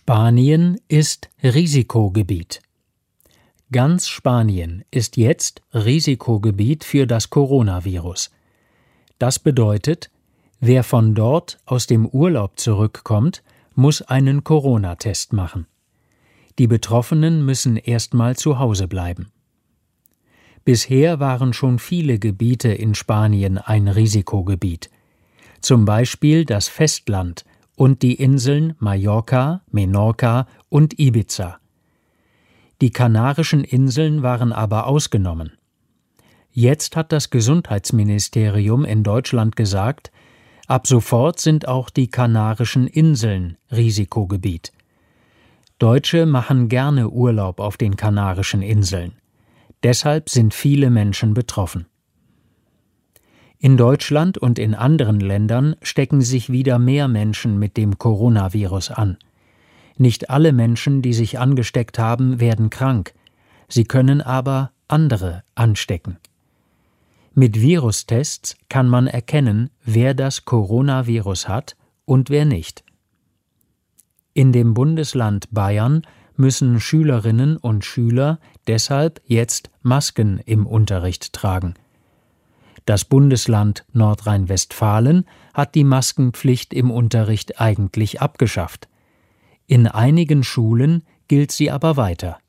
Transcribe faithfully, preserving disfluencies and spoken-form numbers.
Spanien ist Risikogebiet. Ganz Spanien ist jetzt Risikogebiet für das Coronavirus. Das bedeutet, wer von dort aus dem Urlaub zurückkommt, muss einen Corona-Test machen. Die Betroffenen müssen erstmal zu Hause bleiben. Bisher waren schon viele Gebiete in Spanien ein Risikogebiet. Zum Beispiel das Festland und die Inseln Mallorca, Menorca und Ibiza. Die Kanarischen Inseln waren aber ausgenommen. Jetzt hat das Gesundheitsministerium in Deutschland gesagt, ab sofort sind auch die Kanarischen Inseln Risikogebiet. Deutsche machen gerne Urlaub auf den Kanarischen Inseln. Deshalb sind viele Menschen betroffen. In Deutschland und in anderen Ländern stecken sich wieder mehr Menschen mit dem Coronavirus an. Nicht alle Menschen, die sich angesteckt haben, werden krank. Sie können aber andere anstecken. Mit Virustests kann man erkennen, wer das Coronavirus hat und wer nicht. In dem Bundesland Bayern müssen Schülerinnen und Schüler deshalb jetzt Masken im Unterricht tragen. Das Bundesland Nordrhein-Westfalen hat die Maskenpflicht im Unterricht eigentlich abgeschafft. In einigen Schulen gilt sie aber weiter.